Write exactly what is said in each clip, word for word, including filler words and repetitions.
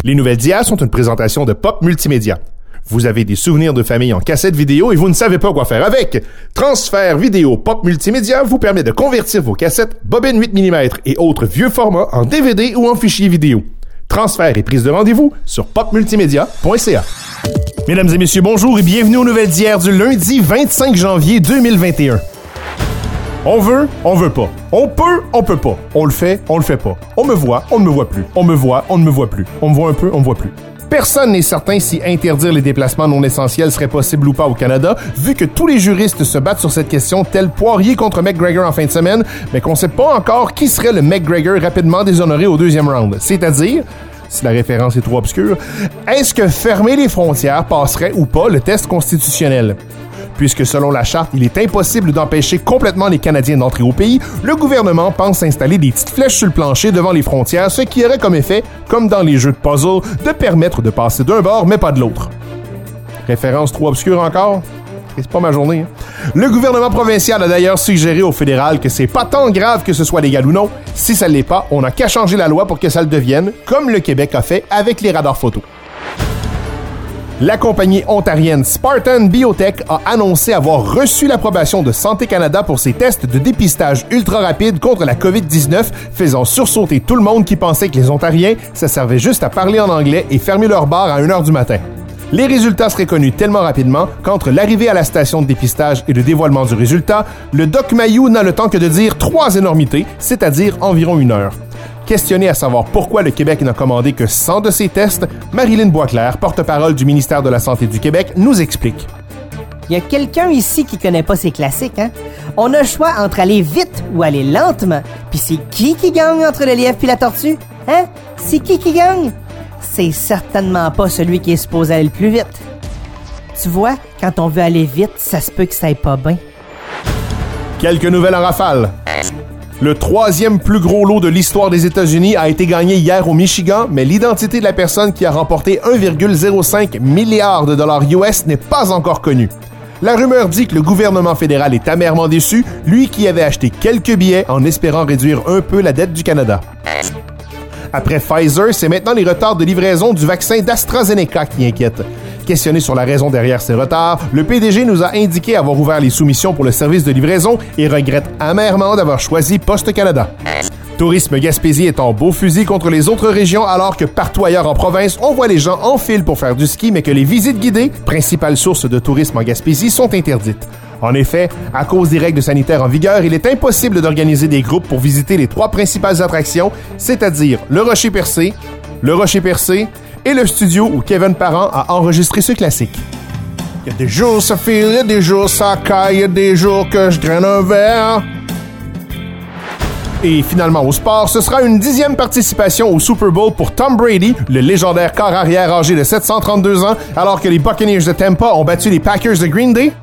Les nouvelles d'hier sont une présentation de Pop Multimédia. Vous avez des souvenirs de famille en cassette vidéo et vous ne savez pas quoi faire avec? Transfert vidéo Pop Multimédia vous permet de convertir vos cassettes, bobines huit millimètres et autres vieux formats en D V D ou en fichiers vidéo. Transfert et prise de rendez-vous sur pop multimédia point c a. Mesdames et messieurs, bonjour et bienvenue aux nouvelles d'hier du lundi vingt-cinq janvier deux mille vingt et un. On veut, on veut pas. On peut, on peut pas. On le fait, on le fait pas. On me voit, on ne me voit plus. On me voit, on ne me voit plus. On me voit un peu, on me voit plus. Personne n'est certain si interdire les déplacements non essentiels serait possible ou pas au Canada, vu que tous les juristes se battent sur cette question tel Poirier contre McGregor en fin de semaine, mais qu'on sait pas encore qui serait le McGregor rapidement déshonoré au deuxième round. C'est-à-dire, si la référence est trop obscure, est-ce que fermer les frontières passerait ou pas le test constitutionnel? Puisque selon la charte, il est impossible d'empêcher complètement les Canadiens d'entrer au pays, le gouvernement pense installer des petites flèches sur le plancher devant les frontières, ce qui aurait comme effet, comme dans les jeux de puzzle, de permettre de passer d'un bord mais pas de l'autre. Référence trop obscure encore? C'est pas ma journée. Hein? Le gouvernement provincial a d'ailleurs suggéré au fédéral que c'est pas tant grave que ce soit légal ou non. Si ça l'est pas, on n'a qu'à changer la loi pour que ça le devienne, comme le Québec a fait avec les radars photo. La compagnie ontarienne Spartan Biotech a annoncé avoir reçu l'approbation de Santé Canada pour ses tests de dépistage ultra rapide contre la covid dix-neuf, faisant sursauter tout le monde qui pensait que les Ontariens, ça servait juste à parler en anglais et fermer leur bar à une heure du matin. Les résultats seraient connus tellement rapidement qu'entre l'arrivée à la station de dépistage et le dévoilement du résultat, le Doc Mayou n'a le temps que de dire trois énormités, c'est-à-dire environ une heure. Questionnée à savoir pourquoi le Québec n'a commandé que cent de ces tests, Marilyn Boisclair, porte-parole du ministère de la Santé du Québec, nous explique. Il y a quelqu'un ici qui connaît pas ces classiques, hein? On a le choix entre aller vite ou aller lentement. Puis c'est qui qui gagne entre le lièvre puis la tortue? Hein? C'est qui qui gagne? C'est certainement pas celui qui est supposé aller le plus vite. Tu vois, quand on veut aller vite, ça se peut que ça aille pas bien. Quelques nouvelles en rafale. Le troisième plus gros lot de l'histoire des États-Unis a été gagné hier au Michigan, mais l'identité de la personne qui a remporté un virgule zéro cinq milliard de dollars U S n'est pas encore connue. La rumeur dit que le gouvernement fédéral est amèrement déçu, lui qui avait acheté quelques billets en espérant réduire un peu la dette du Canada. Après Pfizer, c'est maintenant les retards de livraison du vaccin d'AstraZeneca qui inquiètent. Questionné sur la raison derrière ces retards, le P D G nous a indiqué avoir ouvert les soumissions pour le service de livraison et regrette amèrement d'avoir choisi Poste Canada. Tourisme Gaspésie est en beau fusil contre les autres régions alors que partout ailleurs en province, on voit les gens en file pour faire du ski mais que les visites guidées, principale source de tourisme en Gaspésie, sont interdites. En effet, à cause des règles sanitaires en vigueur, il est impossible d'organiser des groupes pour visiter les trois principales attractions, c'est-à-dire le Rocher Percé, le Rocher Percé et le studio où Kevin Parent a enregistré ce classique. Il y a des jours ça file, il y a des jours ça caille, il y a des jours que je graine un verre. Et finalement au sport, ce sera une dixième participation au Super Bowl pour Tom Brady, le légendaire corps arrière âgé de sept cent trente-deux ans, alors que les Buccaneers de Tampa ont battu les Packers de Green Bay.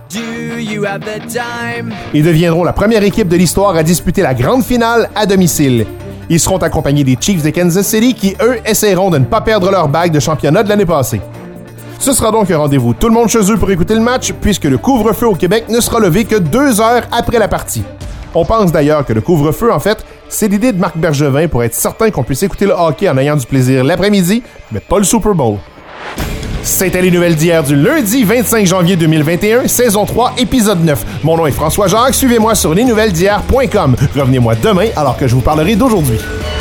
Ils deviendront la première équipe de l'histoire à disputer la grande finale à domicile. Ils seront accompagnés des Chiefs de Kansas City qui, eux, essaieront de ne pas perdre leur bague de championnat de l'année passée. Ce sera donc un rendez-vous tout le monde chez eux pour écouter le match, puisque le couvre-feu au Québec ne sera levé que deux heures après la partie. On pense d'ailleurs que le couvre-feu, en fait, c'est l'idée de Marc Bergevin pour être certain qu'on puisse écouter le hockey en ayant du plaisir l'après-midi, mais pas le Super Bowl. C'était les nouvelles d'hier du lundi vingt-cinq janvier deux mille vingt et un, saison trois, épisode neuf. Mon nom est François Jacques, suivez-moi sur les nouvelles d'hier point com. Revenez-moi demain alors que je vous parlerai d'aujourd'hui.